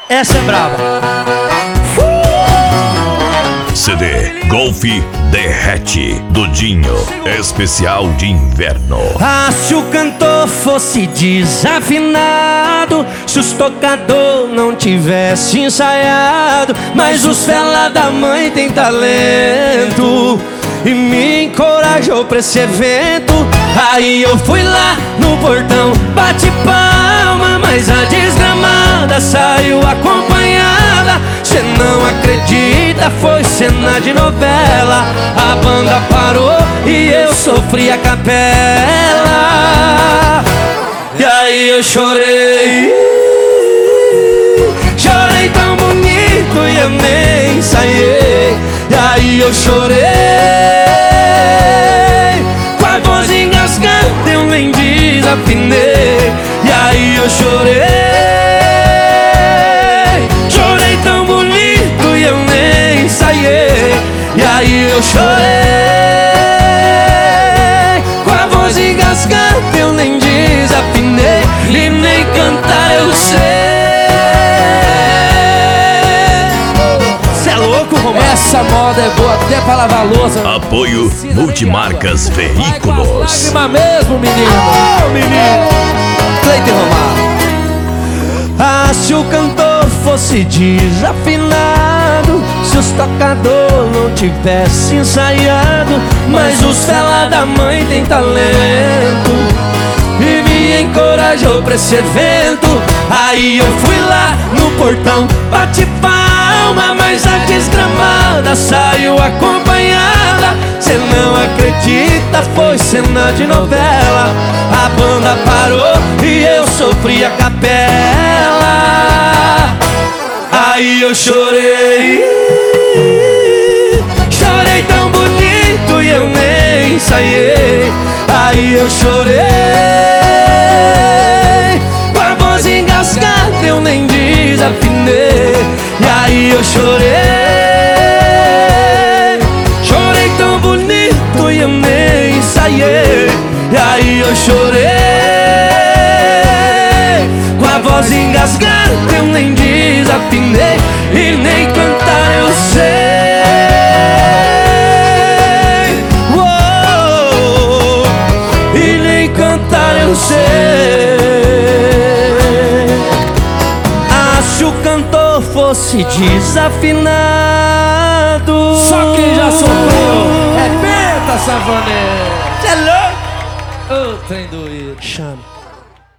Essa é braba. CD Golf Derrete do Dinho, especial de inverno. Ah, se o cantor fosse desafinado, se os tocador não tivesse ensaiado, mas os fela da mãe tem talento e me encorajou pra esse evento. Aí eu fui lá no portão, bate palma, mas a desgramada saiu acompanhada. Cê não acredita, foi cena de novela. A banda parou e eu sofri a capela. E aí eu chorei, chorei tão bonito e eu nem ensaiei. E aí eu chorei, com a voz engasgada eu nem desafinei. E aí eu chorei, chorei tão bonito e eu nem ensaiei. E aí eu chorei, com a voz engasgada eu nem desafinei. E nem cantar eu sei. Cê é louco, Romano? Essa moda é boa até pra lavar louça. Apoio Multimarcas Veículos. Lágrima mesmo, menino. Oh, menino! Cleiton Romário. Ah, se o cantor fosse desafinado, se os tocador não tivesse ensaiado, mas os fela da mãe tem talento e me encorajou pra esse evento. Aí eu fui lá no portão, bate palma, mas a desgramada saiu acompanhada. Cê não acredita, foi cena de novela. A banda parou e eu sofri a capela. Aí eu chorei, chorei tão bonito e eu nem ensaiei. Aí eu chorei, com a voz engasgada eu nem desafinei. E aí eu chorei, chorei tão bonito e eu nem ensaiei. E aí eu chorei, com a voz engasgada eu nem desafinei. E nem cantar eu sei. Uou, e nem cantar eu sei. Ah, se o cantor fosse desafinado, Só quem já sofreu é penta, Savané. Cê é louco? Ô, trem doído. Chama.